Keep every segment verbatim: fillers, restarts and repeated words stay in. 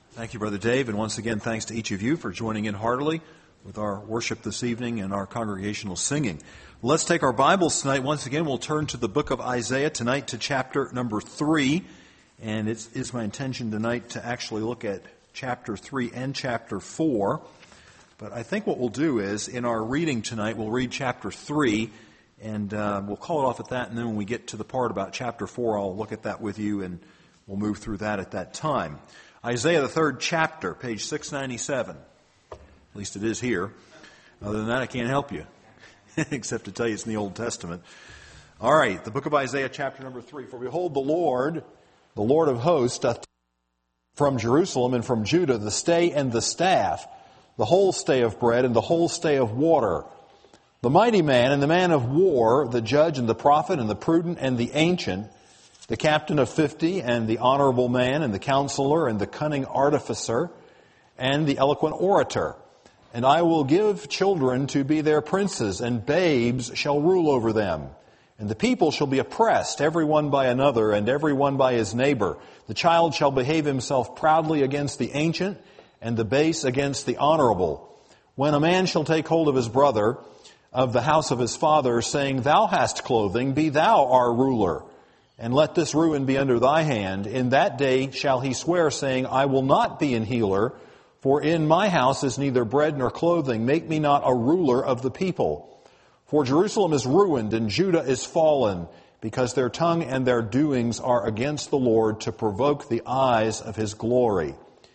Thank you, Brother Dave, and once again, thanks to each of you for joining in heartily with our worship this evening and our congregational singing. Let's take our Bibles tonight. Once again, we'll turn to the book of Isaiah tonight to chapter number three, and it's, it's my intention tonight to actually look at chapter three and chapter four. But I think what we'll do is, in our reading tonight, we'll read chapter three, and uh, we'll call it off at that, and then when we get to the part about chapter four, I'll look at that with you, and we'll move through that at that time. Isaiah, the third chapter, page six ninety-seven. At least it is here. Other than that, I can't help you, except to tell you it's in the Old Testament. All right, the book of Isaiah, chapter number three. For behold, the Lord, the Lord of hosts, doth from Jerusalem and from Judah the stay and the staff, the whole stay of bread and the whole stay of water. The mighty man and the man of war, the judge and the prophet and the prudent and the ancient, the captain of fifty and the honorable man and the counselor and the cunning artificer and the eloquent orator. And I will give children to be their princes, and babes shall rule over them. And the people shall be oppressed, every one by another, and every one by his neighbor. The child shall behave himself proudly against the ancient, and the base against the honorable. When a man shall take hold of his brother of the house of his father, saying, Thou hast clothing, be thou our ruler. And let this ruin be under thy hand. In that day shall he swear, saying, I will not be an healer, for in my house is neither bread nor clothing. Make me not a ruler of the people. For Jerusalem is ruined, and Judah is fallen, because their tongue and their doings are against the Lord, to provoke the eyes of his glory.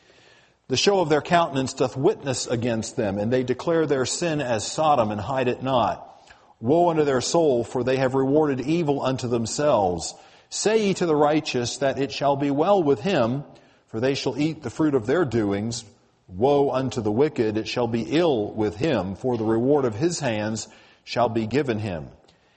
The show of their countenance doth witness against them, and they declare their sin as Sodom, and hide it not. Woe unto their soul, for they have rewarded evil unto themselves. Say ye to the righteous that it shall be well with him, for they shall eat the fruit of their doings. Woe unto the wicked, it shall be ill with him, for the reward of his hands shall be given him.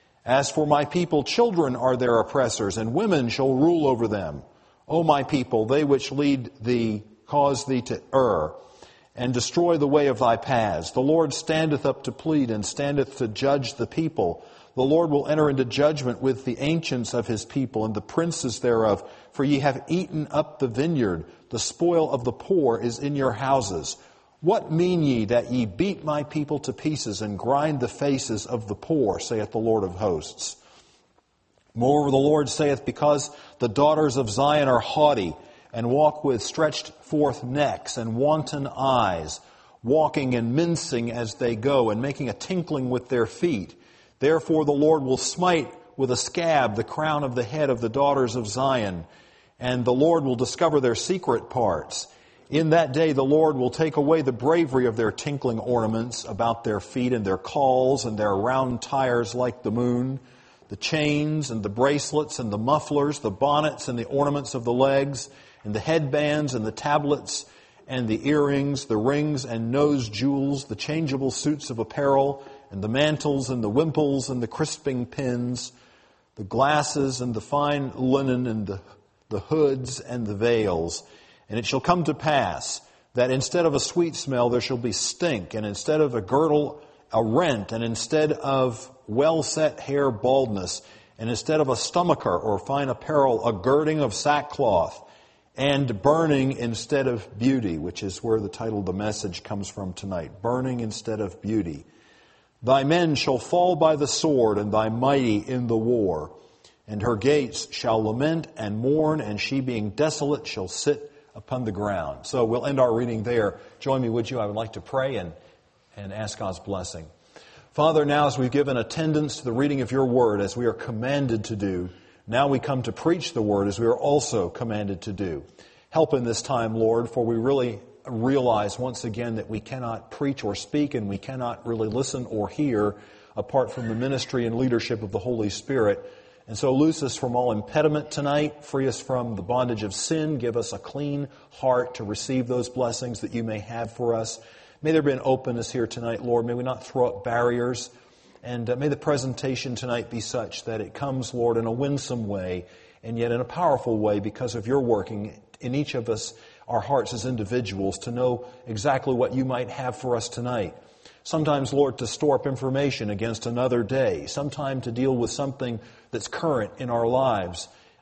As for my people, children are their oppressors, and women shall rule over them. O my people, they which lead thee cause thee to err, and destroy the way of thy paths. The Lord standeth up to plead, and standeth to judge the people. The Lord will enter into judgment with the ancients of his people, and the princes thereof. For ye have eaten up the vineyard. The spoil of the poor is in your houses. What mean ye that ye beat my people to pieces, and grind the faces of the poor, saith the Lord of hosts? Moreover, the Lord saith, because the daughters of Zion are haughty, and walk with stretched forth necks and wanton eyes, walking and mincing as they go, and making a tinkling with their feet. Therefore the Lord will smite with a scab the crown of the head of the daughters of Zion, and the Lord will discover their secret parts. In that day the Lord will take away the bravery of their tinkling ornaments about their feet, and their cauls, and their round tires like the moon, the chains, and the bracelets, and the mufflers, the bonnets, and the ornaments of the legs, and the headbands, and the tablets, and the earrings, the rings and nose jewels, the changeable suits of apparel, and the mantles, and the wimples, and the crisping pins, the glasses, and the fine linen, and the, the hoods, and the veils. And it shall come to pass that instead of a sweet smell there shall be stink, and instead of a girdle a rent, and instead of well-set hair baldness, and instead of a stomacher or fine apparel a girding of sackcloth, and burning instead of beauty, which is where the title of the message comes from tonight. Burning instead of beauty. Thy men shall fall by the sword, and thy mighty in the war. And her gates shall lament and mourn, and she being desolate shall sit upon the ground. So we'll end our reading there. Join me, would you? I would like to pray and, and ask God's blessing. Father, now as we've given attendance to the reading of your word, as we are commanded to do, now we come to preach the word as we are also commanded to do. Help in this time, Lord, for we really realize once again that we cannot preach or speak, and we cannot really listen or hear apart from the ministry and leadership of the Holy Spirit. And so loose us from all impediment tonight. Free us from the bondage of sin. Give us a clean heart to receive those blessings that you may have for us. May there be an openness here tonight, Lord. May we not throw up barriers. And uh, may the presentation tonight be such that it comes, Lord, in a winsome way, and yet in a powerful way because of your working in each of us, our hearts as individuals, to know exactly what you might have for us tonight. Sometimes, Lord, to store up information against another day. Sometimes to deal with something that's current in our lives.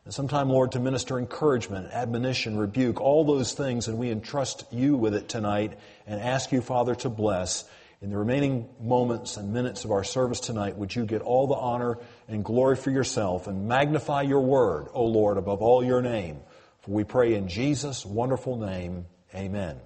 And sometime, Lord, to minister encouragement, admonition, rebuke, all those things, and we entrust you with it tonight and ask you, Father, to bless. In the remaining moments and minutes of our service tonight, would you get all the honor and glory for yourself and magnify your word, O Lord, above all your name. For we pray in Jesus' wonderful name, amen.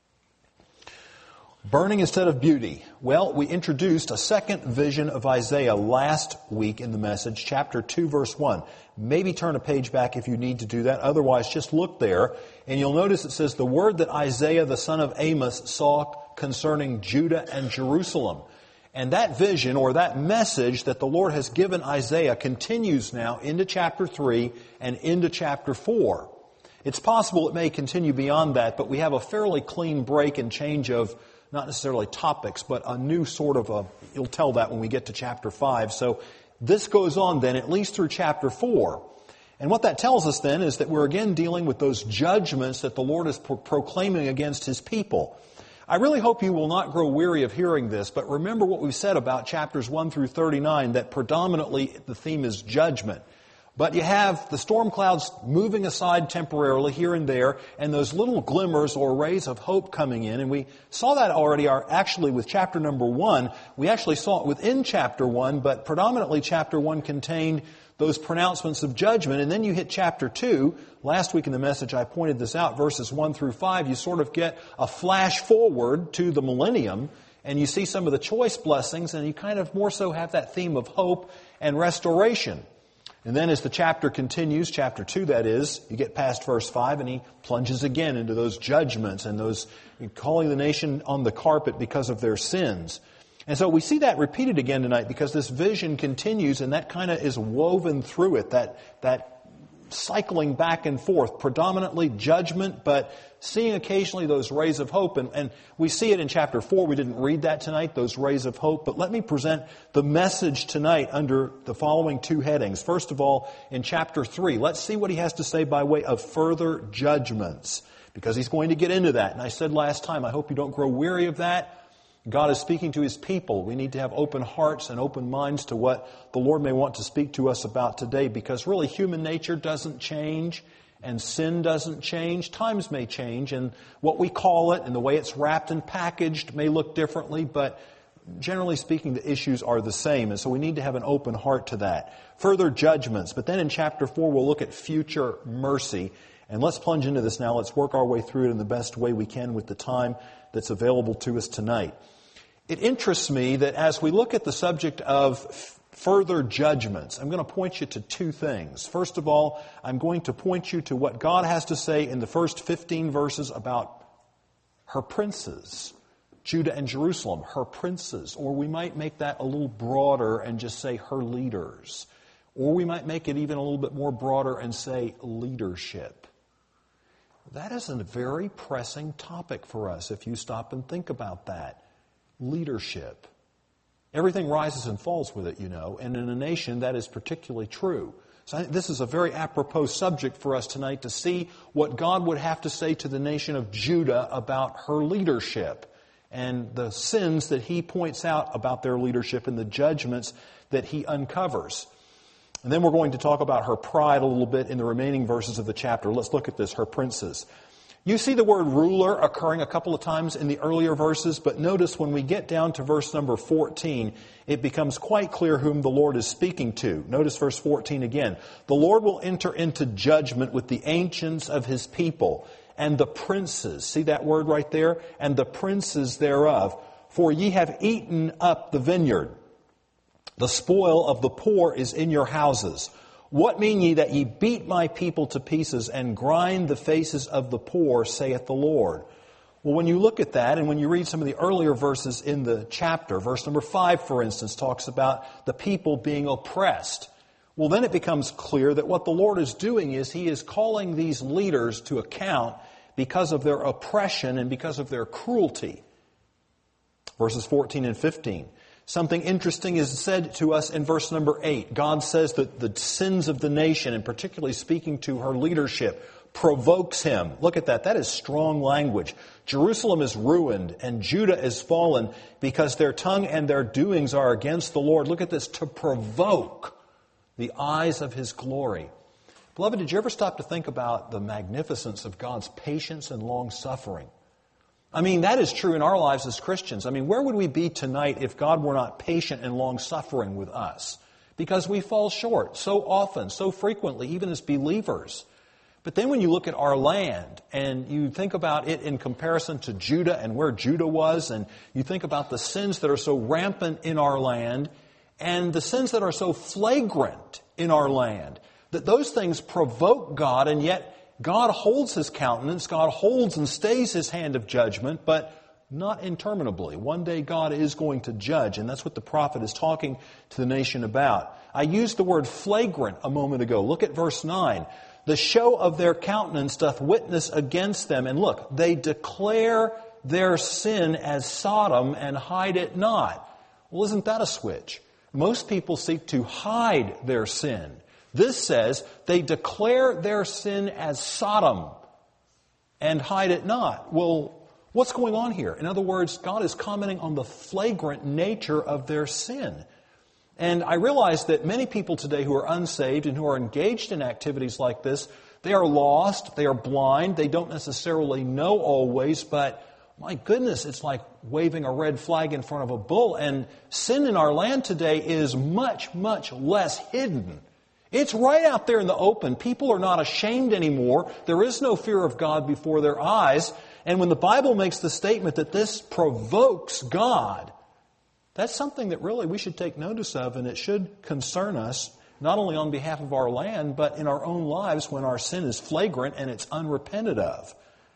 Burning instead of beauty. Well, we introduced a second vision of Isaiah last week in the message, chapter two, verse one. Maybe turn a page back if you need to do that. Otherwise, just look there, and you'll notice it says, the word that Isaiah, the son of Amos, saw concerning Judah and Jerusalem. And that vision, or that message that the Lord has given Isaiah, continues now into chapter three and into chapter four. It's possible it may continue beyond that, but we have a fairly clean break and change of not necessarily topics, but a new sort of a, you'll tell that when we get to chapter five. So this goes on then at least through chapter four. And what that tells us then is that we're again dealing with those judgments that the Lord is pro- proclaiming against His people. I really hope you will not grow weary of hearing this, but remember what we've said about chapters one through thirty-nine, that predominantly the theme is judgment. But you have the storm clouds moving aside temporarily here and there, and those little glimmers or rays of hope coming in. And we saw that already are actually with chapter number one. We actually saw it within chapter one, but predominantly chapter one contained those pronouncements of judgment. And then you hit chapter two. Last week in the message I pointed this out, verses one through five. You sort of get a flash forward to the millennium, and you see some of the choice blessings, and you kind of more so have that theme of hope and restoration. And then as the chapter continues, chapter two that is, you get past verse five and he plunges again into those judgments and those calling the nation on the carpet because of their sins. And so we see that repeated again tonight because this vision continues, and that kind of is woven through it, that, that cycling back and forth, predominantly judgment, but seeing occasionally those rays of hope. And, and we see it in chapter four. We didn't read that tonight, those rays of hope. But let me present the message tonight under the following two headings. First of all, in chapter three, let's see what he has to say by way of further judgments, because he's going to get into that. And I said last time, I hope you don't grow weary of that. God is speaking to His people. We need to have open hearts and open minds to what the Lord may want to speak to us about today, because really human nature doesn't change and sin doesn't change. Times may change, and what we call it and the way it's wrapped and packaged may look differently, but generally speaking, the issues are the same. And so we need to have an open heart to that. Further judgments. But then in chapter four, we'll look at future mercy. And let's plunge into this now. Let's work our way through it in the best way we can with the time that's available to us tonight. It interests me that as we look at the subject of f- further judgments, I'm going to point you to two things. First of all, I'm going to point you to what God has to say in the first fifteen verses about her princes, Judah and Jerusalem, her princes. Or we might make that a little broader and just say her leaders. Or we might make it even a little bit more broader and say leadership. That is a very pressing topic for us if you stop and think about that. Leadership. Everything rises and falls with it, you know, and in a nation that is particularly true. So I think this is a very apropos subject for us tonight to see what God would have to say to the nation of Judah about her leadership and the sins that He points out about their leadership and the judgments that He uncovers. And then we're going to talk about her pride a little bit in the remaining verses of the chapter. Let's look at this, her princes. You see the word ruler occurring a couple of times in the earlier verses, but notice when we get down to verse number fourteen, it becomes quite clear whom the Lord is speaking to. Notice verse fourteen again. The Lord will enter into judgment with the ancients of His people and the princes. See that word right there? And the princes thereof. For ye have eaten up the vineyard. The spoil of the poor is in your houses. What mean ye that ye beat my people to pieces and grind the faces of the poor, saith the Lord? Well, when you look at that, and when you read some of the earlier verses in the chapter, verse number five, for instance, talks about the people being oppressed. Well, then it becomes clear that what the Lord is doing is He is calling these leaders to account because of their oppression and because of their cruelty. Verses fourteen and fifteen. Something interesting is said to us in verse number eight. God says that the sins of the nation, and particularly speaking to her leadership, provokes Him. Look at that. That is strong language. Jerusalem is ruined and Judah is fallen because their tongue and their doings are against the Lord. Look at this. To provoke the eyes of His glory. Beloved, did you ever stop to think about the magnificence of God's patience and long-suffering? I mean, that is true in our lives as Christians. I mean, where would we be tonight if God were not patient and long-suffering with us? Because we fall short so often, so frequently, even as believers. But then when you look at our land and you think about it in comparison to Judah and where Judah was, and you think about the sins that are so rampant in our land and the sins that are so flagrant in our land, that those things provoke God, and yet God holds His countenance, God holds and stays His hand of judgment, but not interminably. One day God is going to judge, and that's what the prophet is talking to the nation about. I used the word flagrant a moment ago. Look at verse nine. The show of their countenance doth witness against them. And look, they declare their sin as Sodom and hide it not. Well, isn't that a switch? Most people seek to hide their sin. This says they declare their sin as Sodom and hide it not. Well, what's going on here? In other words, God is commenting on the flagrant nature of their sin. And I realize that many people today who are unsaved and who are engaged in activities like this, they are lost, they are blind, they don't necessarily know always, but my goodness, it's like waving a red flag in front of a bull. And sin in our land today is much, much less hidden. It's right out there in the open. People are not ashamed anymore. There is no fear of God before their eyes. And when the Bible makes the statement that this provokes God, that's something that really we should take notice of, and it should concern us, not only on behalf of our land, but in our own lives when our sin is flagrant and it's unrepented of.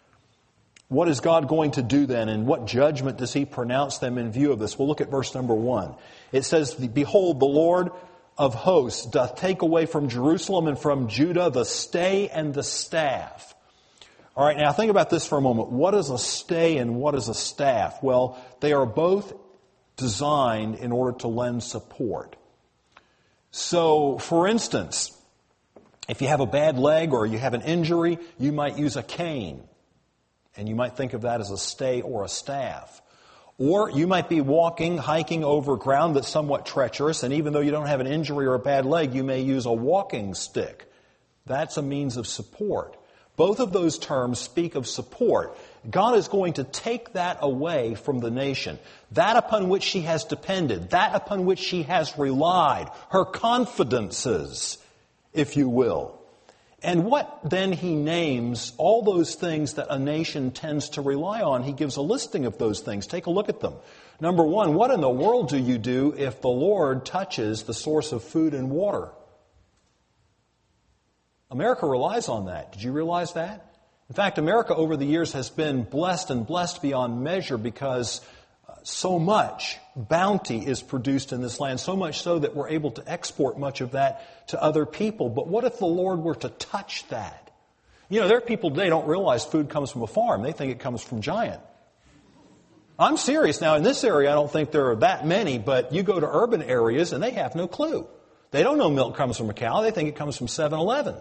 What is God going to do then, and what judgment does He pronounce them in view of this? We'll look at verse number one. It says, Behold, the Lord of hosts doth take away from Jerusalem and from Judah the stay and the staff. All right, now think about this for a moment. What is a stay and what is a staff? Well, they are both designed in order to lend support. So, for instance, if you have a bad leg or you have an injury, you might use a cane. And you might think of that as a stay or a staff. Or you might be walking, hiking over ground that's somewhat treacherous, and even though you don't have an injury or a bad leg, you may use a walking stick. That's a means of support. Both of those terms speak of support. God is going to take that away from the nation. That upon which she has depended, that upon which she has relied, her confidences, if you will. And what then He names all those things that a nation tends to rely on. He gives a listing of those things. Take a look at them. Number one, what in the world do you do if the Lord touches the source of food and water? America relies on that. Did you realize that? In fact, America over the years has been blessed and blessed beyond measure because so much bounty is produced in this land, so much so that we're able to export much of that to other people. But what if the Lord were to touch that? You know, there are people today who don't realize food comes from a farm. They think it comes from Giant. I'm serious. Now, in this area, I don't think there are that many, but you go to urban areas and they have no clue. They don't know milk comes from a cow. They think it comes from seven eleven.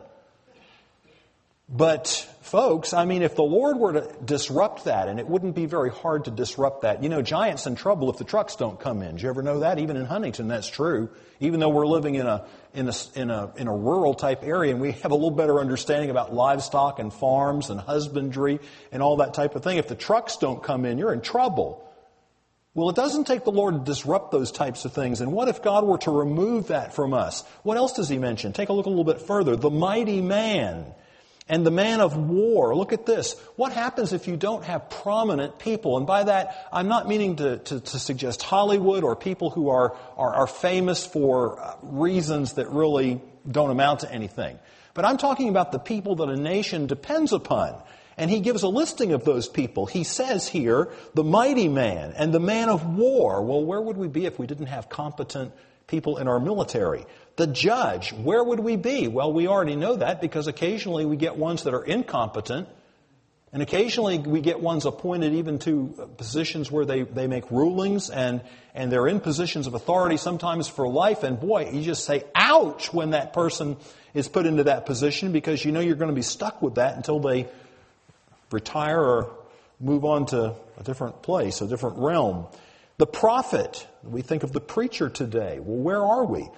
But, folks, I mean, if the Lord were to disrupt that, and it wouldn't be very hard to disrupt that. You know, Giant's in trouble if the trucks don't come in. Did you ever know that? Even in Huntington, that's true. Even though we're living in a in a in a in a rural type area, and we have a little better understanding about livestock and farms and husbandry and all that type of thing. If the trucks don't come in, you're in trouble. Well, it doesn't take the Lord to disrupt those types of things. And what if God were to remove that from us? What else does He mention? Take a look a little bit further. The mighty man. And the man of war. Look at this. What happens if you don't have prominent people? And by that, I'm not meaning to, to, to suggest Hollywood or people who are, are, are famous for reasons that really don't amount to anything. But I'm talking about the people that a nation depends upon. And he gives a listing of those people. He says here, the mighty man and the man of war. Well, where would we be if we didn't have competent people in our military? The judge, where would we be? Well, we already know that because occasionally we get ones that are incompetent, and occasionally we get ones appointed even to positions where they, they make rulings, and, and they're in positions of authority sometimes for life, and boy, you just say, ouch, when that person is put into that position because you know you're going to be stuck with that until they retire or move on to a different place, a different realm. The prophet, we think of the preacher today. Well, where are we?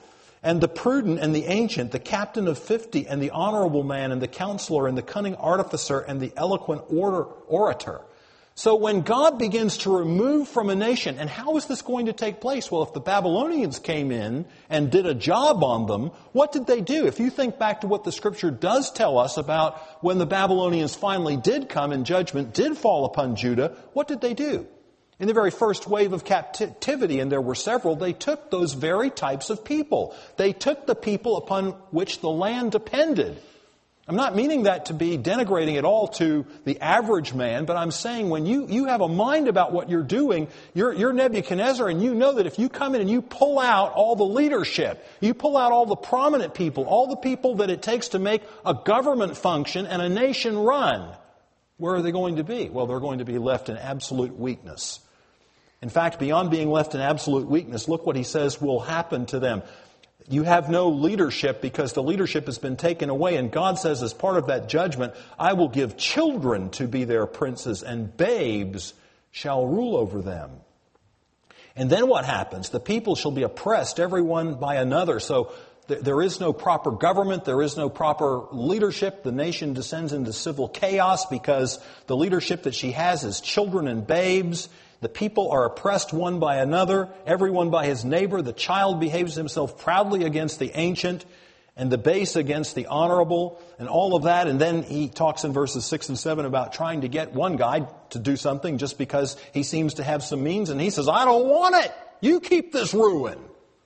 And the prudent and the ancient, the captain of fifty and the honorable man and the counselor and the cunning artificer and the eloquent order, orator. So when God begins to remove from a nation, and how is this going to take place? Well, if the Babylonians came in and did a job on them, what did they do? If you think back to what the Scripture does tell us about when the Babylonians finally did come and judgment did fall upon Judah, what did they do? In the very first wave of captivity, and there were several, they took those very types of people. They took the people upon which the land depended. I'm not meaning that to be denigrating at all to the average man, but I'm saying when you, you have a mind about what you're doing, you're, you're Nebuchadnezzar, and you know that if you come in and you pull out all the leadership, you pull out all the prominent people, all the people that it takes to make a government function and a nation run, where are they going to be? Well, they're going to be left in absolute weakness. In fact, beyond being left in absolute weakness, look what he says will happen to them. You have no leadership because the leadership has been taken away. And God says as part of that judgment, I will give children to be their princes and babes shall rule over them. And then what happens? The people shall be oppressed, every one by another. So th- there is no proper government. There is no proper leadership. The nation descends into civil chaos because the leadership that she has is children and babes. The people are oppressed one by another, everyone by his neighbor. The child behaves himself proudly against the ancient, and the base against the honorable, and all of that. And then he talks in verses six and seven about trying to get one guy to do something just because he seems to have some means. And he says, I don't want it. You keep this ruin.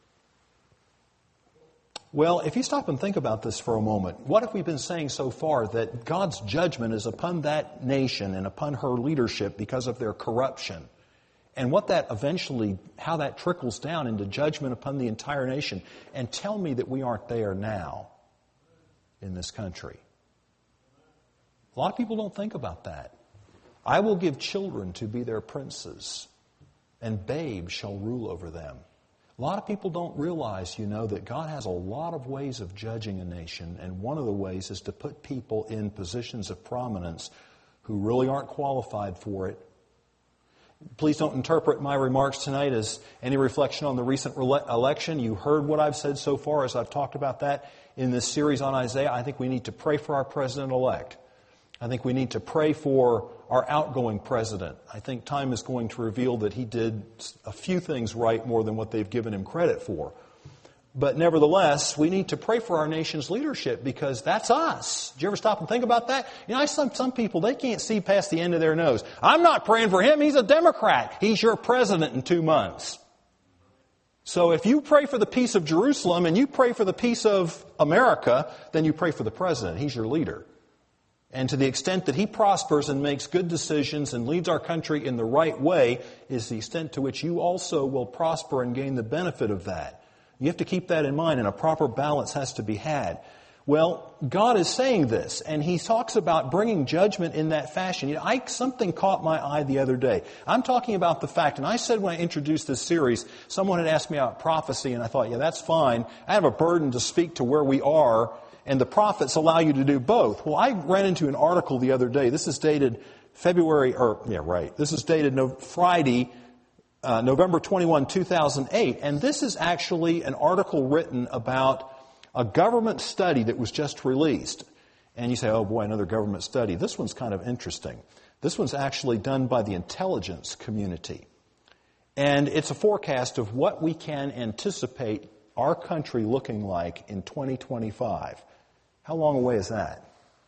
Well, if you stop and think about this for a moment, what have we been saying so far? That God's judgment is upon that nation and upon her leadership because of their corruption. And what that eventually, how that trickles down into judgment upon the entire nation. And tell me that we aren't there now in this country. A lot of people don't think about that. I will give children to be their princes, and babes shall rule over them. A lot of people don't realize, you know, that God has a lot of ways of judging a nation, and one of the ways is to put people in positions of prominence who really aren't qualified for it. Please don't interpret my remarks tonight as any reflection on the recent election. You heard what I've said so far as I've talked about that in this series on Isaiah. I think we need to pray for our president-elect. I think we need to pray for our outgoing president. I think time is going to reveal that he did a few things right more than what they've given him credit for. But nevertheless, we need to pray for our nation's leadership because that's us. Did you ever stop and think about that? You know, some, some people, they can't see past the end of their nose. I'm not praying for him. He's a Democrat. He's your president in two months. So if you pray for the peace of Jerusalem and you pray for the peace of America, then you pray for the president. He's your leader. And to the extent that he prospers and makes good decisions and leads our country in the right way is the extent to which you also will prosper and gain the benefit of that. You have to keep that in mind, and a proper balance has to be had. Well, God is saying this, and He talks about bringing judgment in that fashion. You know, I, something caught my eye the other day. I'm talking about the fact, and I said when I introduced this series, someone had asked me about prophecy, and I thought, yeah, that's fine. I have a burden to speak to where we are, and the prophets allow you to do both. Well, I ran into an article the other day. This is dated February, or, yeah, right. This is dated no, Friday, Uh, November twenty-first, two thousand eight, and this is actually an article written about a government study that was just released. And you say, oh boy, another government study. This one's kind of interesting. This one's actually done by the intelligence community. And it's a forecast of what we can anticipate our country looking like in twenty twenty-five. How long away is that?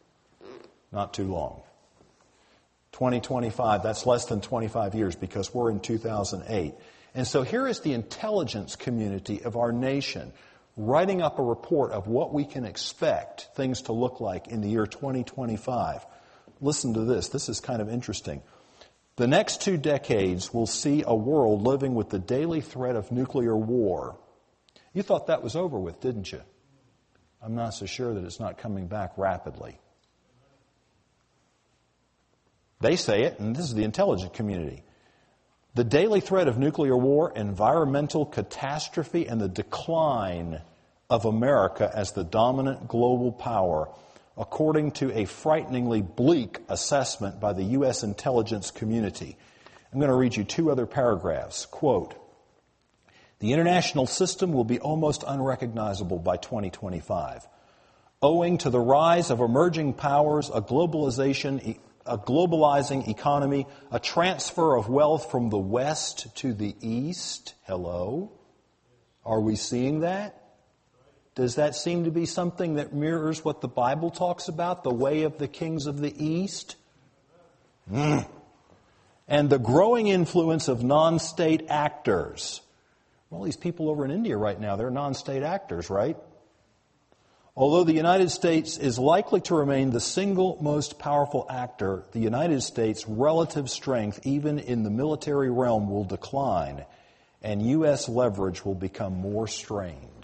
Not too long. twenty twenty-five, that's less than twenty-five years because we're in two thousand eight. And so here is the intelligence community of our nation writing up a report of what we can expect things to look like in the year twenty twenty-five. Listen to this. This is kind of interesting. The next two decades will see a world living with the daily threat of nuclear war. You thought that was over with, didn't you? I'm not so sure that it's not coming back rapidly. They say it, and this is the intelligence community. The daily threat of nuclear war, environmental catastrophe, and the decline of America as the dominant global power, according to a frighteningly bleak assessment by the U S intelligence community. I'm going to read you two other paragraphs. Quote, The international system will be almost unrecognizable by twenty twenty-five, owing to the rise of emerging powers, a globalization, a globalizing economy, a transfer of wealth from the West to the East. Hello? Are we seeing that? Does that seem to be something that mirrors what the Bible talks about, the way of the kings of the East? Mm. And the growing influence of non-state actors. Well, these people over in India right now, they're non-state actors, right? Although the United States is likely to remain the single most powerful actor, the United States' relative strength, even in the military realm, will decline, and U S leverage will become more strained.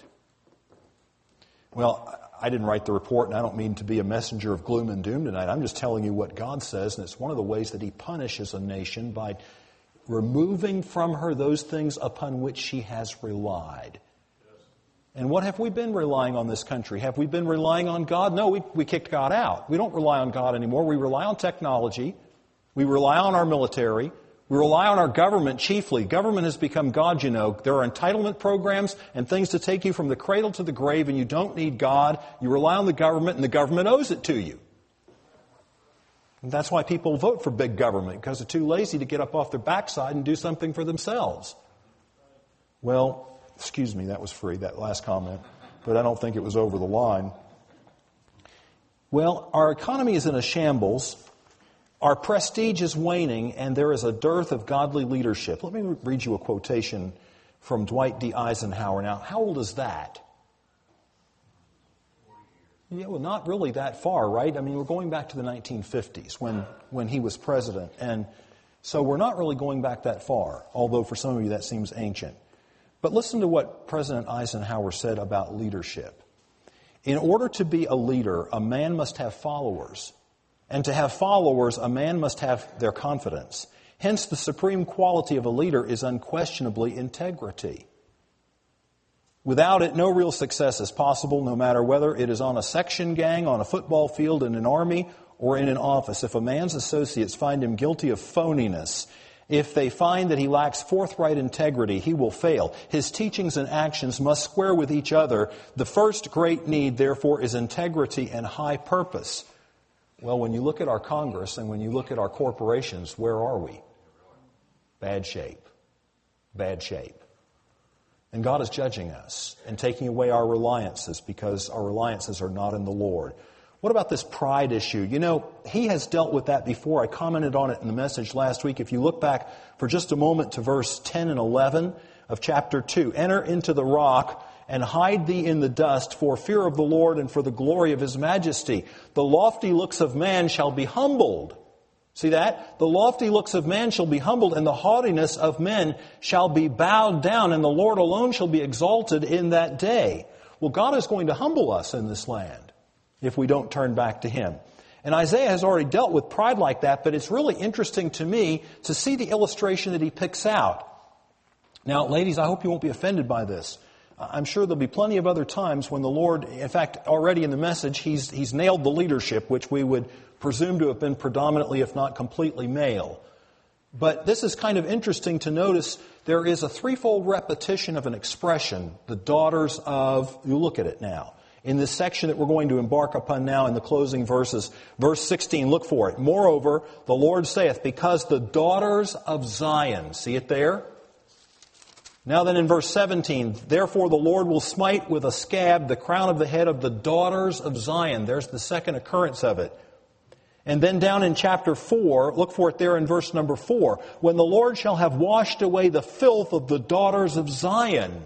Well, I didn't write the report, and I don't mean to be a messenger of gloom and doom tonight. I'm just telling you what God says, and it's one of the ways that He punishes a nation by removing from her those things upon which she has relied. And what have we been relying on this country? Have we been relying on God? No, we, we kicked God out. We don't rely on God anymore. We rely on technology. We rely on our military. We rely on our government chiefly. Government has become God, you know. There are entitlement programs and things to take you from the cradle to the grave, and you don't need God. You rely on the government, and the government owes it to you. And that's why people vote for big government, because they're too lazy to get up off their backside and do something for themselves. Well, excuse me, that was free, that last comment, but I don't think it was over the line. Well, our economy is in a shambles. Our prestige is waning, and there is a dearth of godly leadership. Let me read you a quotation from Dwight D. Eisenhower. Now, how old is that? Yeah, well, not really that far, right? I mean, we're going back to the nineteen fifties when, when he was president. And so we're not really going back that far, although for some of you that seems ancient. But listen to what President Eisenhower said about leadership. In order to be a leader, a man must have followers. And to have followers, a man must have their confidence. Hence, the supreme quality of a leader is unquestionably integrity. Without it, no real success is possible, no matter whether it is on a section gang, on a football field, in an army, or in an office. If a man's associates find him guilty of phoniness, if they find that he lacks forthright integrity, he will fail. His teachings and actions must square with each other. The first great need, therefore, is integrity and high purpose. Well, when you look at our Congress and when you look at our corporations, where are we? Bad shape. Bad shape. And God is judging us and taking away our reliances because our reliances are not in the Lord. What about this pride issue? You know, He has dealt with that before. I commented on it in the message last week. If you look back for just a moment to verse ten and eleven of chapter two, enter into the rock and hide thee in the dust for fear of the Lord and for the glory of His majesty. The lofty looks of man shall be humbled. See that? The lofty looks of man shall be humbled, and the haughtiness of men shall be bowed down, and the Lord alone shall be exalted in that day. Well, God is going to humble us in this land if we don't turn back to Him. And Isaiah has already dealt with pride like that, but it's really interesting to me to see the illustration that he picks out. Now, ladies, I hope you won't be offended by this. I'm sure there'll be plenty of other times when the Lord, in fact, already in the message, He's He's nailed the leadership, which we would presume to have been predominantly, if not completely, male. But this is kind of interesting to notice. There is a threefold repetition of an expression, the daughters of, you look at it now. In this section that we're going to embark upon now in the closing verses, verse sixteen, look for it. Moreover, the Lord saith, because the daughters of Zion, see it there? Now then in verse seventeen, therefore the Lord will smite with a scab the crown of the head of the daughters of Zion. There's the second occurrence of it. And then down in chapter four, look for it there in verse number four, when the Lord shall have washed away the filth of the daughters of Zion.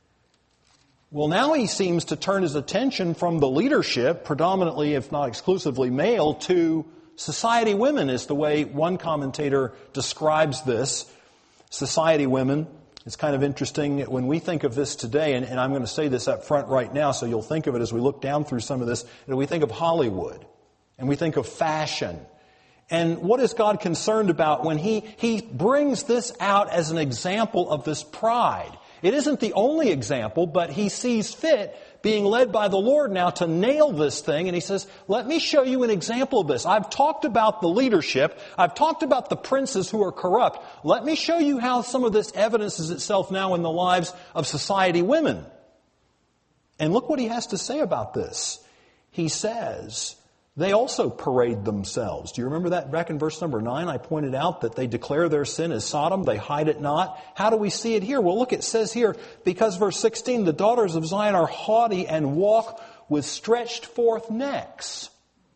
Well, now He seems to turn His attention from the leadership, predominantly, if not exclusively male, to society women, is the way one commentator describes this. Society women. It's kind of interesting when we think of this today, and, and I'm going to say this up front right now, so you'll think of it as we look down through some of this, and we think of Hollywood, and we think of fashion. And what is God concerned about when He, he brings this out as an example of this pride? It isn't the only example, but He sees fit being led by the Lord now to nail this thing. And he says, let me show you an example of this. I've talked about the leadership. I've talked about the princes who are corrupt. Let me show you how some of this evidences itself now in the lives of society women. And look what he has to say about this. He says, they also parade themselves. Do you remember that back in verse number nine? I pointed out that they declare their sin as Sodom. They hide it not. How do we see it here? Well, look, it says here, because verse sixteen, the daughters of Zion are haughty and walk with stretched forth necks.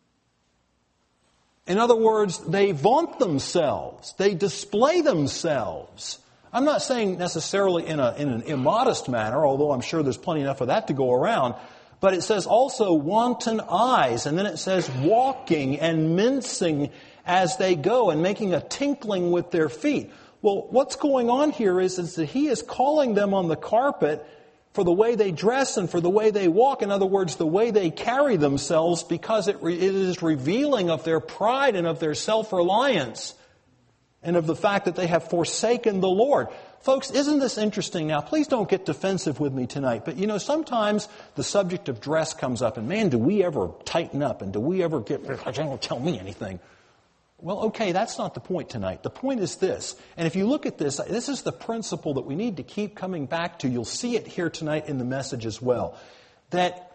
In other words, they vaunt themselves. They display themselves. I'm not saying necessarily in, a, in an immodest manner, although I'm sure there's plenty enough of that to go around. But it says also wanton eyes, and then it says walking and mincing as they go and making a tinkling with their feet. Well, what's going on here is, is that he is calling them on the carpet for the way they dress and for the way they walk. In other words, the way they carry themselves, because it, re- it is revealing of their pride and of their self-reliance and of the fact that they have forsaken the Lord. Folks, isn't this interesting? Now, please don't get defensive with me tonight, but you know, sometimes the subject of dress comes up, and man, do we ever tighten up, and do we ever get, don't tell me anything. Well, okay, that's not the point tonight. The point is this, and if you look at this, this is the principle that we need to keep coming back to. You'll see it here tonight in the message as well, that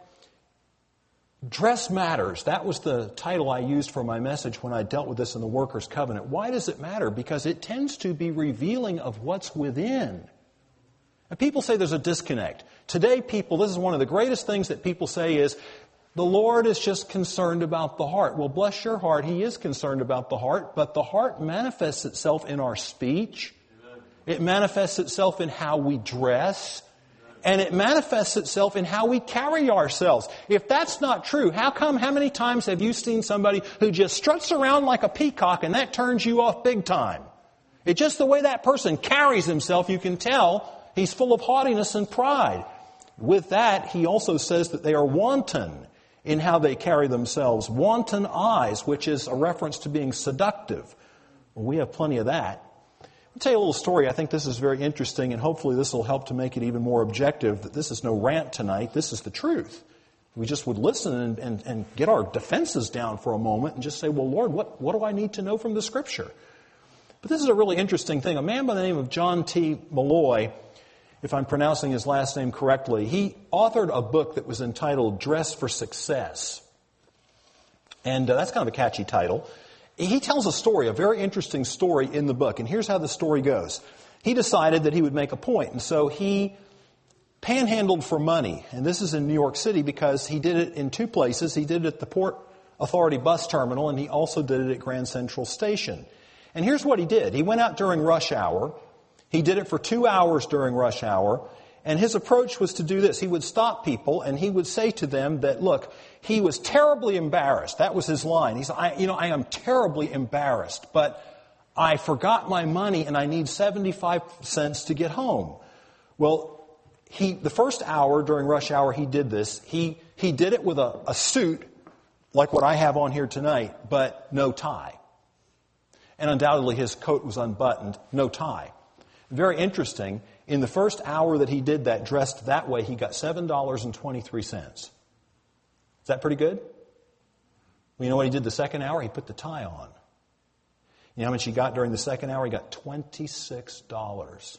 dress matters. That was the title I used for my message when I dealt with this in the Workers' Covenant. Why does it matter? Because it tends to be revealing of what's within. And people say there's a disconnect. Today, people, this is one of the greatest things that people say is, the Lord is just concerned about the heart. Well, bless your heart, He is concerned about the heart, but the heart manifests itself in our speech. It manifests itself in how we dress. And it manifests itself in how we carry ourselves. If that's not true, how come, how many times have you seen somebody who just struts around like a peacock and that turns you off big time? It's just the way that person carries himself, you can tell he's full of haughtiness and pride. With that, he also says that they are wanton in how they carry themselves. Wanton eyes, which is a reference to being seductive. Well, we have plenty of that. I'll tell you a little story. I think this is very interesting, and hopefully this will help to make it even more objective, that this is no rant tonight. This is the truth. We just would listen and, and, and get our defenses down for a moment and just say, well, Lord, what, what do I need to know from the Scripture? But this is a really interesting thing. A man by the name of John T. Malloy, if I'm pronouncing his last name correctly, he authored a book that was entitled Dress for Success. And uh, that's kind of a catchy title. He tells a story, a very interesting story in the book. And here's how the story goes. He decided that he would make a point, and so he panhandled for money. And this is in New York City because he did it in two places. He did it at the Port Authority bus terminal, and he also did it at Grand Central Station. And here's what he did. He went out during rush hour. He did it for two hours during rush hour. And his approach was to do this. He would stop people and he would say to them that, look, he was terribly embarrassed. That was his line. He said, I, you know, I am terribly embarrassed, but I forgot my money and I need seventy-five cents to get home. Well, he, the first hour during rush hour he did this. He, he did it with a, a suit like what I have on here tonight, but no tie. And undoubtedly his coat was unbuttoned, no tie. Very interesting. In the first hour that he did that, dressed that way, he got seven dollars and twenty-three cents. Is that pretty good? Well, you know what he did the second hour? He put the tie on. You know how much he got during the second hour? He got twenty-six dollars.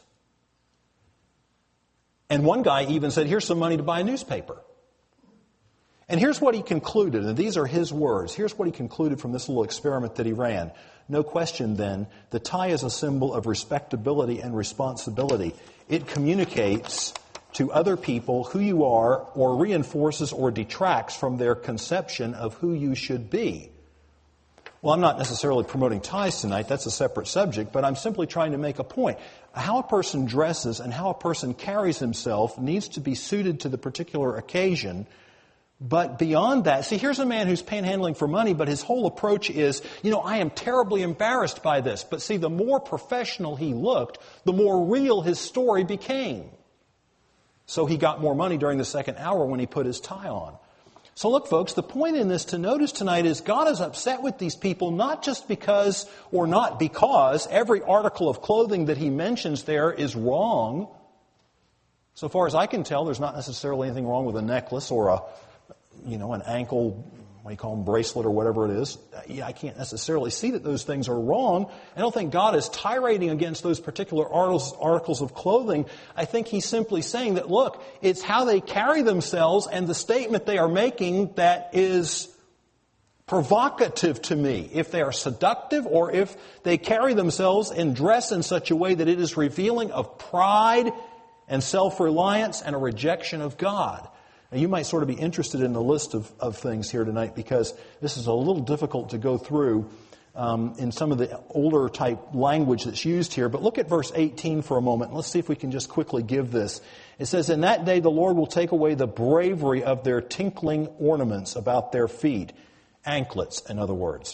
And one guy even said, here's some money to buy a newspaper. And here's what he concluded, and these are his words. Here's what he concluded from this little experiment that he ran. No question, then, the tie is a symbol of respectability and responsibility. It communicates to other people who you are, or reinforces or detracts from their conception of who you should be. Well, I'm not necessarily promoting ties tonight. That's a separate subject, but I'm simply trying to make a point. How a person dresses and how a person carries himself needs to be suited to the particular occasion. But beyond that, see, here's a man who's panhandling for money, but his whole approach is, you know, I am terribly embarrassed by this. But see, the more professional he looked, the more real his story became. So he got more money during the second hour when he put his tie on. So look, folks, the point in this to notice tonight is God is upset with these people, not just because, or not because, every article of clothing that he mentions there is wrong. So far as I can tell, there's not necessarily anything wrong with a necklace or a, you know, an ankle, what do you call them, bracelet or whatever it is. Yeah, I can't necessarily see that those things are wrong. I don't think God is tirading against those particular articles, articles of clothing. I think He's simply saying that, look, it's how they carry themselves and the statement they are making that is provocative to me. If they are seductive or if they carry themselves and dress in such a way that it is revealing of pride and self-reliance and a rejection of God. Now, you might sort of be interested in the list of, of things here tonight because this is a little difficult to go through um, in some of the older type language that's used here. But look at verse eighteen for a moment. Let's see if we can just quickly give this. It says, "In that day the Lord will take away the bravery of their tinkling ornaments about their feet." Anklets, in other words.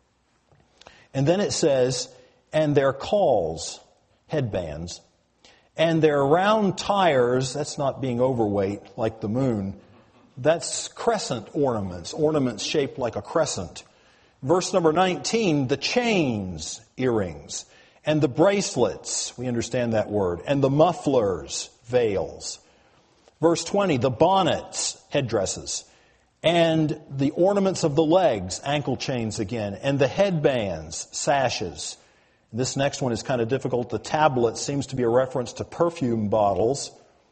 And then it says, "And their calls," headbands, "and their round tires," that's not being overweight like the moon. That's crescent ornaments, ornaments shaped like a crescent. Verse number nineteen, "the chains," earrings, "and the bracelets," we understand that word, "and the mufflers," veils. Verse twenty, "the bonnets," headdresses, "and the ornaments of the legs," ankle chains again, "and the headbands," sashes. This next one is kind of difficult. The tablet seems to be a reference to perfume bottles.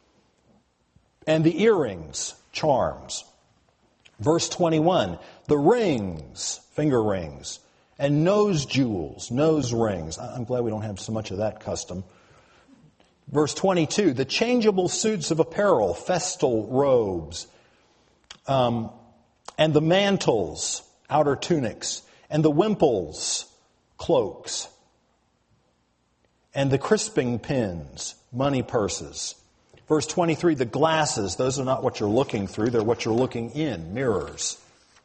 "And the earrings," charms. Verse twenty-one, "the rings," finger rings, "and nose jewels," nose rings. I'm glad we don't have so much of that custom. Verse twenty-two, "the changeable suits of apparel," festal robes, um, "and the mantles," outer tunics, "and the wimples," cloaks, "and the crisping pins," money purses. Verse twenty-three, "the glasses," those are not what you're looking through, they're what you're looking in, mirrors.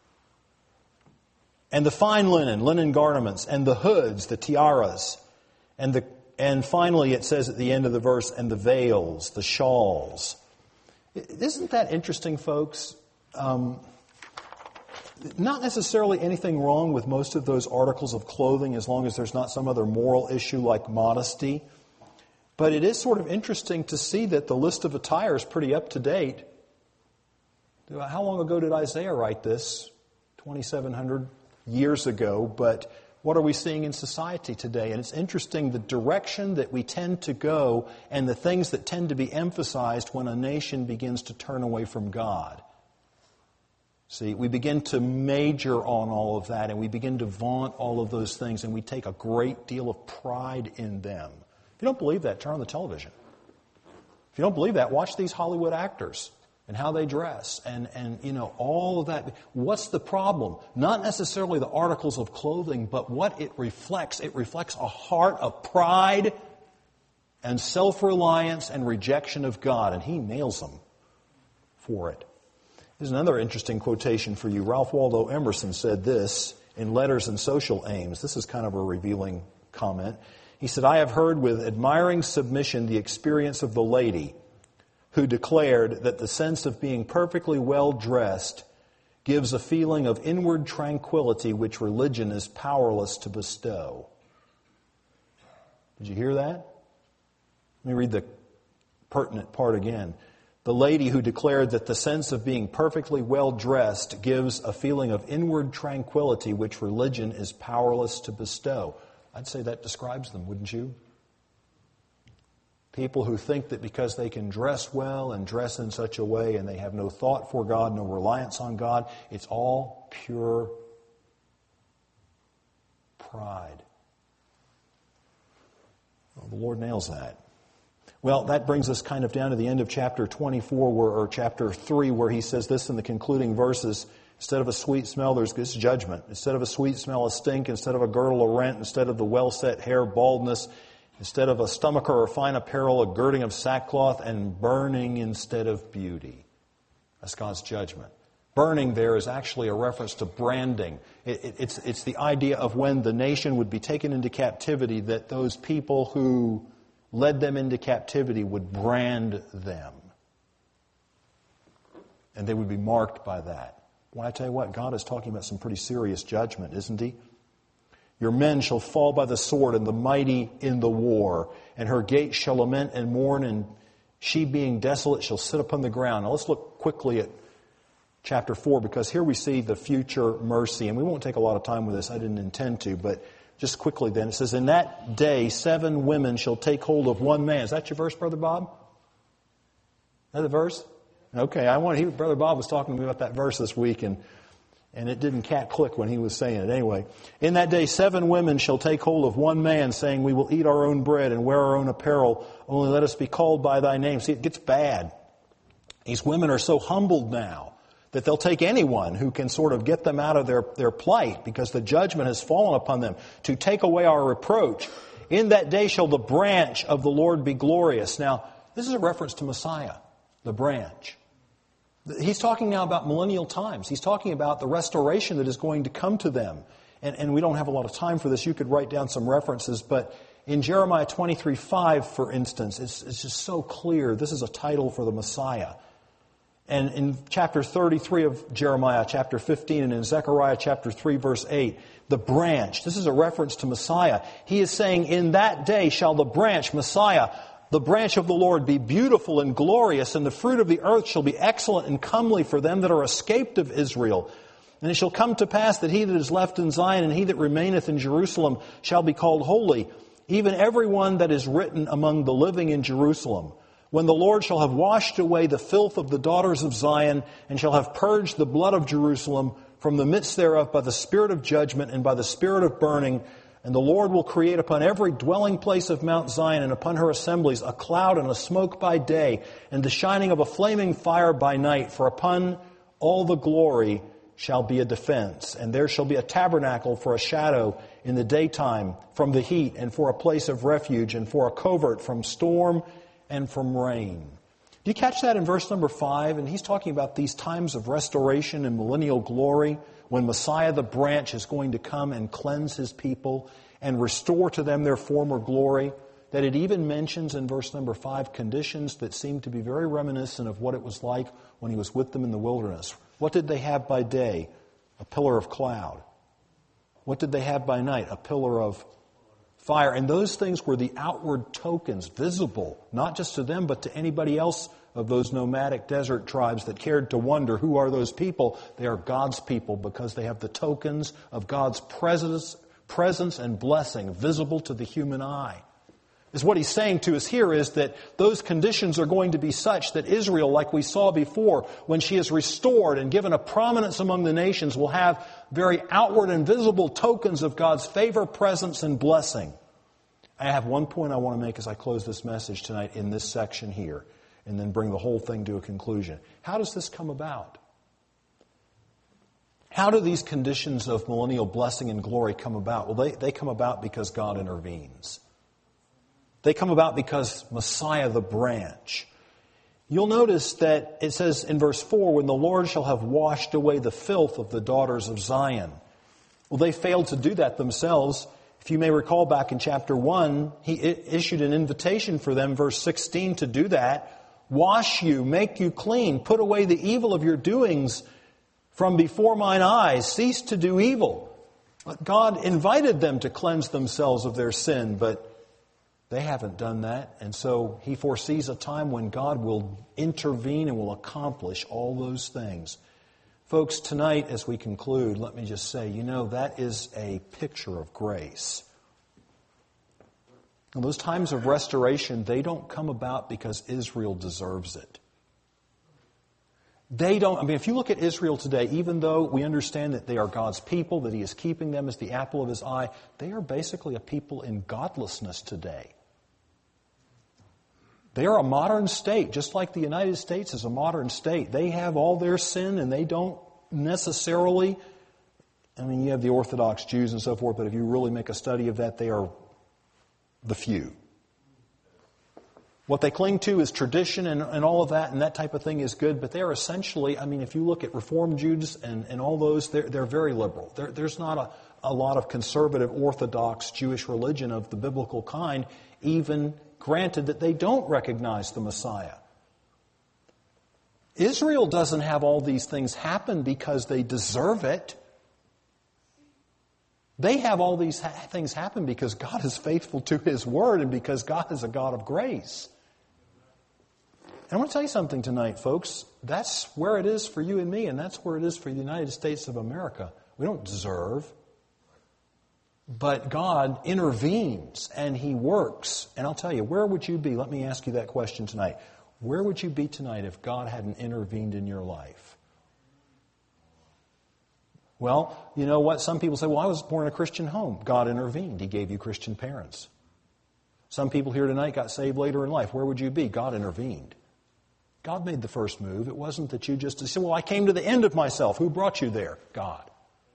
"And the fine linen," linen garments, "and the hoods," the tiaras, and the and finally it says at the end of the verse, "and the veils," the shawls. Isn't that interesting, folks? Um, Not necessarily anything wrong with most of those articles of clothing as long as there's not some other moral issue like modesty. But it is sort of interesting to see that the list of attire is pretty up to date. How long ago did Isaiah write this? twenty-seven hundred years ago. But what are we seeing in society today? And it's interesting the direction that we tend to go and the things that tend to be emphasized when a nation begins to turn away from God. See, we begin to major on all of that and we begin to vaunt all of those things and we take a great deal of pride in them. If you don't believe that, turn on the television. If you don't believe that, watch these Hollywood actors and how they dress and, and you know, all of that. What's the problem? Not necessarily the articles of clothing, but what it reflects. It reflects a heart of pride and self-reliance and rejection of God, and He nails them for it. Here's another interesting quotation for you. Ralph Waldo Emerson said this in Letters and Social Aims. This is kind of a revealing comment. He said, "I have heard with admiring submission the experience of the lady who declared that the sense of being perfectly well dressed gives a feeling of inward tranquility which religion is powerless to bestow." Did you hear that? Let me read the pertinent part again. The lady who declared that the sense of being perfectly well dressed gives a feeling of inward tranquility which religion is powerless to bestow. I'd say that describes them, wouldn't you? People who think that because they can dress well and dress in such a way and they have no thought for God, no reliance on God, it's all pure pride. Well, the Lord nails that. Well, that brings us kind of down to the end of chapter twenty-four, where, or chapter three, where he says this in the concluding verses. Instead of a sweet smell, there's this judgment. Instead of a sweet smell, a stink. Instead of a girdle, a rent. Instead of the well-set hair, baldness. Instead of a stomacher or fine apparel, a girding of sackcloth, and burning instead of beauty. That's God's judgment. Burning there is actually a reference to branding. It, it, it's, it's the idea of when the nation would be taken into captivity, that those people who led them into captivity would brand them. And they would be marked by that. Well, I tell you what, God is talking about some pretty serious judgment, isn't He? "Your men shall fall by the sword, and the mighty in the war. And her gates shall lament and mourn, and She being desolate shall sit upon the ground. Now let's look quickly at chapter four, because here we see the future mercy. And we won't take a lot of time with this. I didn't intend to, but just quickly then. It says, in that day, seven women shall take hold of one man. Is that your verse, Brother Bob? Is that the verse? Okay, I want. He, Brother Bob was talking to me about that verse this week, and and it didn't cat click when he was saying it. Anyway, in that day, seven women shall take hold of one man, saying, we will eat our own bread and wear our own apparel. Only let us be called by thy name. See, it gets bad. These women are so humbled now that they'll take anyone who can sort of get them out of their, their plight, because the judgment has fallen upon them, to take away our reproach. In that day shall the branch of the Lord be glorious. Now, this is a reference to Messiah, the branch. He's talking now about millennial times. He's talking about the restoration that is going to come to them. And, and we don't have a lot of time for this. You could write down some references. But in Jeremiah twenty-three five, for instance, it's, it's just so clear. This is a title for the Messiah. And in chapter thirty-three of Jeremiah, chapter fifteen, and in Zechariah chapter three, verse eight, the branch. This is a reference to Messiah. He is saying, in that day shall the branch, Messiah, the branch of the Lord, be beautiful and glorious, and the fruit of the earth shall be excellent and comely for them that are escaped of Israel. And it shall come to pass that he that is left in Zion and he that remaineth in Jerusalem shall be called holy, even every one that is written among the living in Jerusalem. When the Lord shall have washed away the filth of the daughters of Zion, and shall have purged the blood of Jerusalem from the midst thereof by the spirit of judgment and by the spirit of burning, and the Lord will create upon every dwelling place of Mount Zion and upon her assemblies a cloud and a smoke by day, and the shining of a flaming fire by night. For upon all the glory shall be a defense, and there shall be a tabernacle for a shadow in the daytime from the heat, and for a place of refuge, and for a covert from storm and from rain. Do you catch that in verse number five? And he's talking about these times of restoration and millennial glory, when Messiah the branch is going to come and cleanse his people and restore to them their former glory. That it even mentions in verse number five conditions that seem to be very reminiscent of what it was like when he was with them in the wilderness. What did they have by day? A pillar of cloud. What did they have by night? A pillar of fire. And those things were the outward tokens, visible, not just to them, but to anybody else of those nomadic desert tribes that cared to wonder, who are those people? They are God's people, because they have the tokens of God's presence, presence and blessing visible to the human eye. Is what he's saying to us here is that those conditions are going to be such that Israel, like we saw before, when she is restored and given a prominence among the nations, will have very outward and visible tokens of God's favor, presence, and blessing. I have one point I want to make as I close this message tonight in this section here, and then bring the whole thing to a conclusion. How does this come about? How do these conditions of millennial blessing and glory come about? Well, they, they come about because God intervenes. They come about because Messiah the branch. You'll notice that it says in verse four, when the Lord shall have washed away the filth of the daughters of Zion. Well, they failed to do that themselves. If you may recall back in chapter one, he issued an invitation for them, verse sixteen, to do that. Wash you, make you clean, put away the evil of your doings from before mine eyes, cease to do evil. God invited them to cleanse themselves of their sin, but they haven't done that. And so he foresees a time when God will intervene and will accomplish all those things. Folks, tonight as we conclude, let me just say, you know, that is a picture of grace. And those times of restoration, they don't come about because Israel deserves it. They don't, I mean, if you look at Israel today, even though we understand that they are God's people, that He is keeping them as the apple of His eye, they are basically a people in godlessness today. They are a modern state, just like the United States is a modern state. They have all their sin and they don't necessarily, I mean, you have the Orthodox Jews and so forth, but if you really make a study of that, they are the few. What they cling to is tradition and, and all of that, and that type of thing is good, but they're essentially, I mean, if you look at Reform Jews and, and all those, they're, they're very liberal. There, there's not a, a lot of conservative Orthodox Jewish religion of the biblical kind, even granted that they don't recognize the Messiah. Israel doesn't have all these things happen because they deserve it. They have all these ha- things happen because God is faithful to His Word and because God is a God of grace. And I want to tell you something tonight, folks. That's where it is for you and me, and that's where it is for the United States of America. We don't deserve. But God intervenes and He works. And I'll tell you, where would you be? Let me ask you that question tonight. Where would you be tonight if God hadn't intervened in your life? Well, you know what? Some people say, well, I was born in a Christian home. God intervened. He gave you Christian parents. Some people here tonight got saved later in life. Where would you be? God intervened. God made the first move. It wasn't that you just said, well, I came to the end of myself. Who brought you there? God.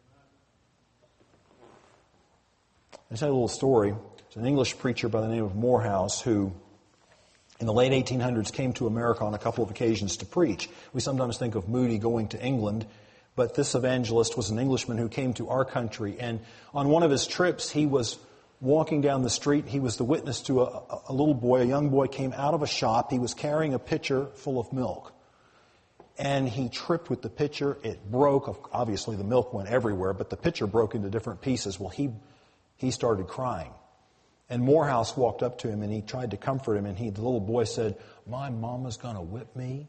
I'll tell you a little story. There's an English preacher by the name of Morehouse who, in the late eighteen hundreds, came to America on a couple of occasions to preach. We sometimes think of Moody going to England, but this evangelist was an Englishman who came to our country. And on one of his trips, he was walking down the street. He was the witness to a, a little boy, a young boy came out of a shop. He was carrying a pitcher full of milk. And he tripped with the pitcher. It broke. Obviously, the milk went everywhere, but the pitcher broke into different pieces. Well, he he started crying. And Morehouse walked up to him and he tried to comfort him. And he, the little boy said, my mama's going to whip me.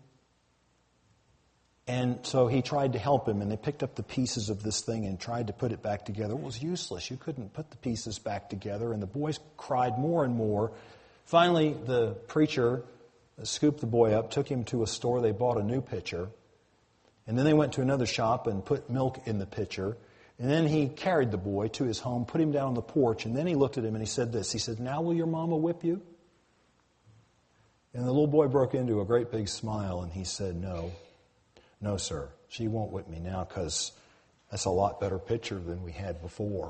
And so he tried to help him, and they picked up the pieces of this thing and tried to put it back together. It was useless. You couldn't put the pieces back together, and the boys cried more and more. Finally, the preacher scooped the boy up, took him to a store. They bought a new pitcher, and then they went to another shop and put milk in the pitcher. And then he carried the boy to his home, put him down on the porch, and then he looked at him and he said this. He said, now will your mama whip you? And the little boy broke into a great big smile, and he said, no. No, sir, she won't whip me now because that's a lot better pitcher than we had before.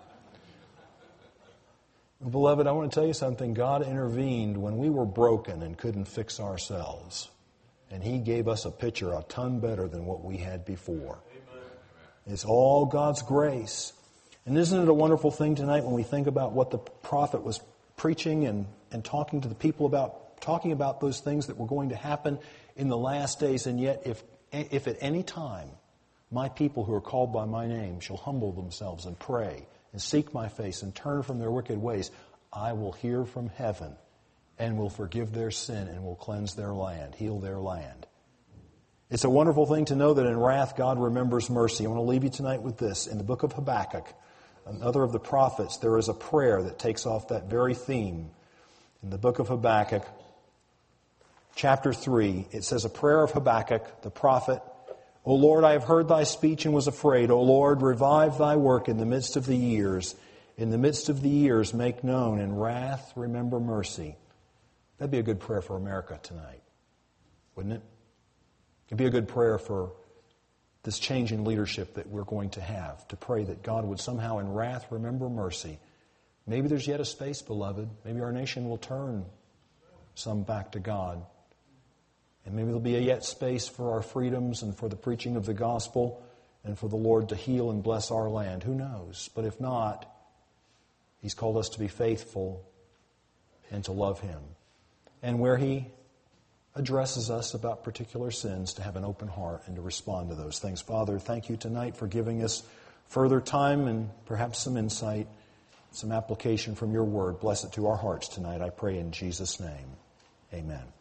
Beloved, I want to tell you something. God intervened when we were broken and couldn't fix ourselves. And He gave us a pitcher a ton better than what we had before. Amen. It's all God's grace. And isn't it a wonderful thing tonight when we think about what the prophet was preaching and, and talking to the people about, talking about those things that were going to happen in the last days, and yet if If at any time my people who are called by my name shall humble themselves and pray and seek my face and turn from their wicked ways, I will hear from heaven and will forgive their sin and will cleanse their land, heal their land. It's a wonderful thing to know that in wrath God remembers mercy. I want to leave you tonight with this. In the book of Habakkuk, another of the prophets, there is a prayer that takes off that very theme. In the book of Habakkuk, Chapter three, it says, a prayer of Habakkuk, the prophet. O Lord, I have heard thy speech and was afraid. O Lord, revive thy work in the midst of the years. In the midst of the years, make known. In wrath, remember mercy. That'd be a good prayer for America tonight, wouldn't it? It'd be a good prayer for this change in leadership that we're going to have, to pray that God would somehow in wrath remember mercy. Maybe there's yet a space, beloved. Maybe our nation will turn some back to God. And maybe there'll be a yet space for our freedoms and for the preaching of the gospel and for the Lord to heal and bless our land. Who knows? But if not, He's called us to be faithful and to love Him. And where He addresses us about particular sins, to have an open heart and to respond to those things. Father, thank you tonight for giving us further time and perhaps some insight, some application from your word. Bless it to our hearts tonight, I pray in Jesus' name. Amen.